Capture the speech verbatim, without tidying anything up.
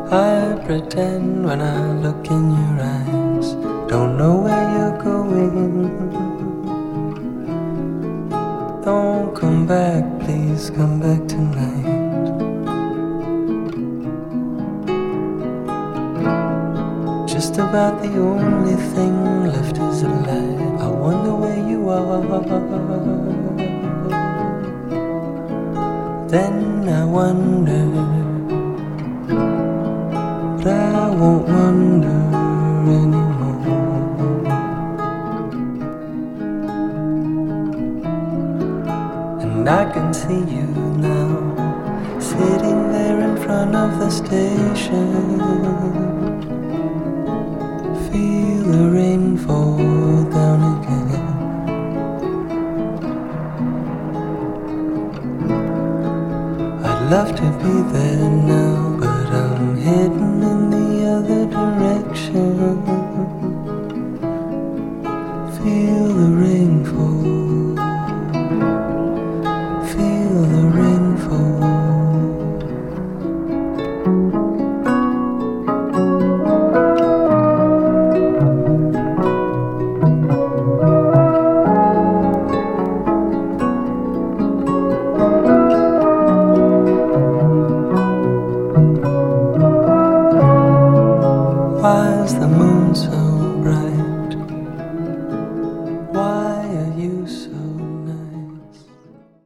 I pretend when I look in your eyes, don't know where you're going. Don't come back, please come back tonight. Just about the only thing left is a light. I wonder where you are. Then I wonder, but I won't wonder anymore. And I can see you now, sitting there in front of the station. Feel the rain fall down again. I'd love to be there now, but I'm heading in the other direction.